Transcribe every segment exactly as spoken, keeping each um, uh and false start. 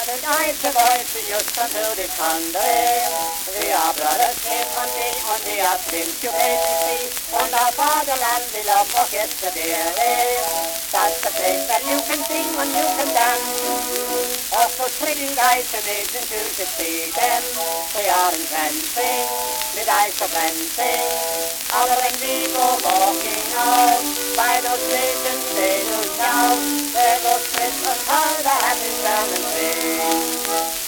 Det alte Leute just until the Sunday. We are brothers in one day, on the up since you made me see. On the fatherland we love forget the day. That's the place that you can sing and you can dance. Also pretty guys and agents you should see them. They aren't dancing, with eyes of dancing. All when we go walking out, by those stations they do shout. There goes Christmas, how the happy sound and sing.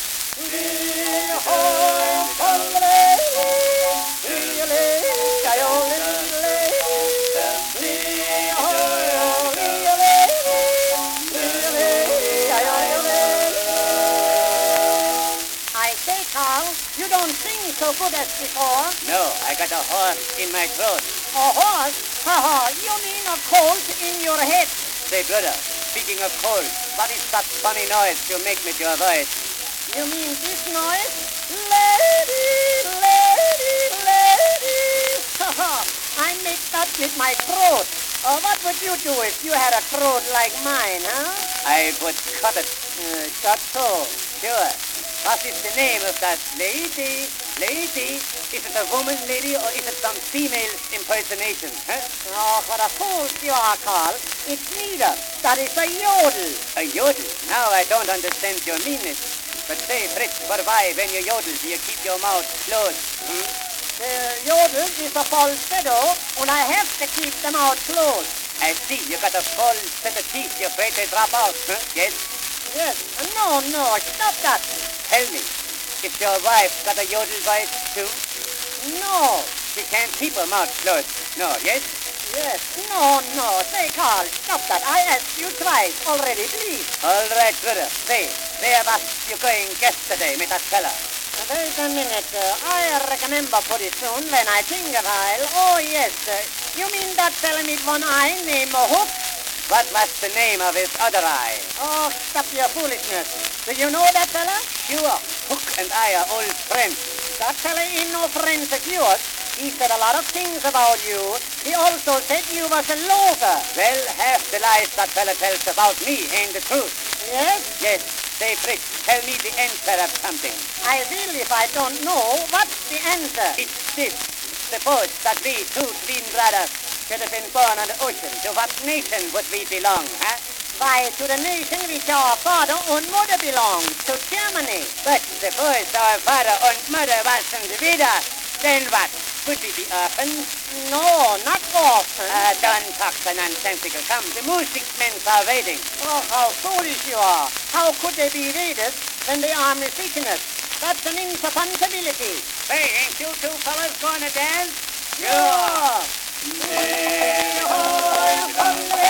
I say, Carl, you don't sing so good as before. No, I got a horse in my throat. A horse? Ha ha, you mean a colt in your head. Say, brother, speaking of cold, what is that funny noise you make with your voice? You mean this noise? Lady, lady, lady. Ha ha, I make that with my throat. Uh, what would you do if you had a throat like mine, huh? I would cut it. Uh, cut so. Sure. What is the name of that lady? Lady? Is it a woman lady or is it some female impersonation? Huh? Oh, what a fool you are, Carl. It's neither. That is a yodel. A yodel? Now I don't understand your meanness. But say, Fritz, for why, when you yodel, do you keep your mouth closed? Hmm? The yodel is a falsetto, and I have to keep the mouth closed. I see. You got a full set of teeth. You're afraid they drop out. Huh? Yes? Yes. No, no, stop that. Tell me, if your wife got a yodel voice too? No. She can't keep her mouth closed. No, yes? Yes. No, no. Say, Carl, stop that. I asked you twice already, please. All right, brother. Say, where was you going yesterday with that fella? Wait a minute. Uh, I remember pretty soon when I think a while. Oh, yes. Uh, you mean that fella with one eye named Hook? What was the name of his other eye? Oh, stop your foolishness. Do you know that fella? Sure. Hook and I are old friends. That fella ain't no friends of yours. He said a lot of things about you. He also said you was a loafer. Well, half the lies that fella tells about me ain't the truth. Yes? Yes. Say, Fritz, tell me the answer of something. I will if I don't know. What's the answer? It's this. Suppose that we two twin brothers should have been born on the ocean. To what nation would we belong, huh? Why, to the nation which our father and mother belonged, to Germany. But suppose our father and mother wasn't with us, then what? Would we be orphans? No, not orphans. Ah, don't talk so nonsensical. Come, the music men are waiting. Oh, how foolish you are. How could they be raiders when they are miscegenous? That's an incompatibility. Hey, ain't you two fellas going to dance? Sure. Sure.